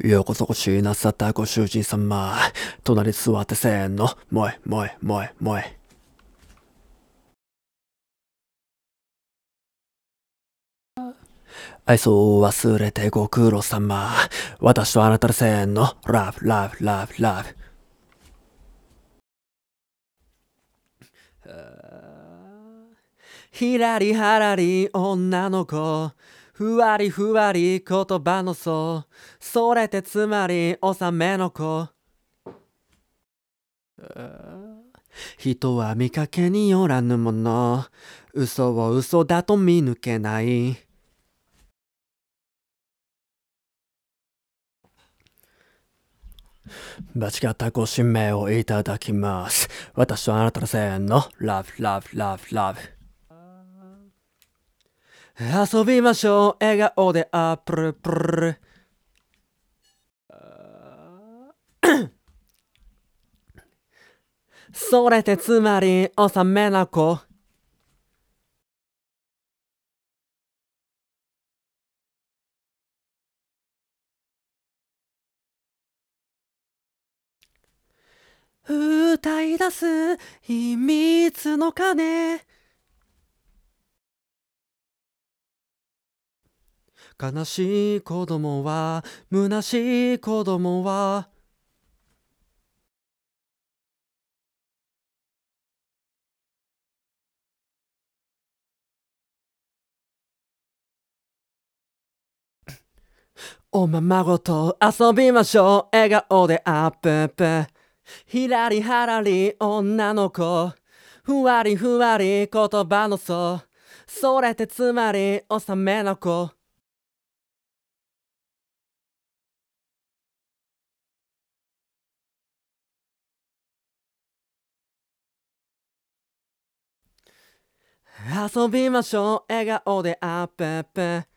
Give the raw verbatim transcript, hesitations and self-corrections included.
ようこそお越しなさったご主人様。隣に座ってせーの。もえ、もえ、もえ、もえ。愛想を忘れてご苦労様。私とあなたでせーの。ラブ、ラブ、ラブ、ラブ。ひらりはらり女の子。ふわりふわり言葉の層。それってつまり納めの子。人は見かけによらぬもの。嘘を嘘だと見抜けない。間違ったご指名をいただきます。私とあなたのせーの。Love, love, love, love。遊びましょう。笑顔でアップルプル。それってつまり納めな子。歌い出す秘密の鐘。悲しい子供は虚しい子供はおままごと遊びましょう。笑顔でアッププ。ひらりはらり女の子。ふわりふわり言葉の層。それってつまり納めの子。遊びましょう。笑顔でアッププ。